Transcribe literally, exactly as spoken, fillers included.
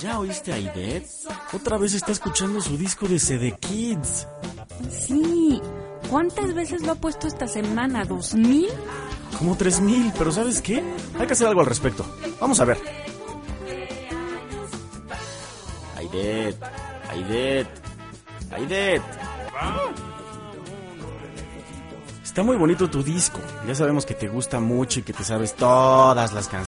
¿Ya oíste a Aidet? Otra vez está escuchando su disco de C D Kids. Sí. ¿Cuántas veces lo ha puesto esta semana? ¿Dos mil? Como tres mil, pero ¿sabes qué? Hay que hacer algo al respecto. Vamos a ver. Aidet, Aidet, Aidet. Está muy bonito tu disco. Ya sabemos que te gusta mucho y que te sabes todas las canciones.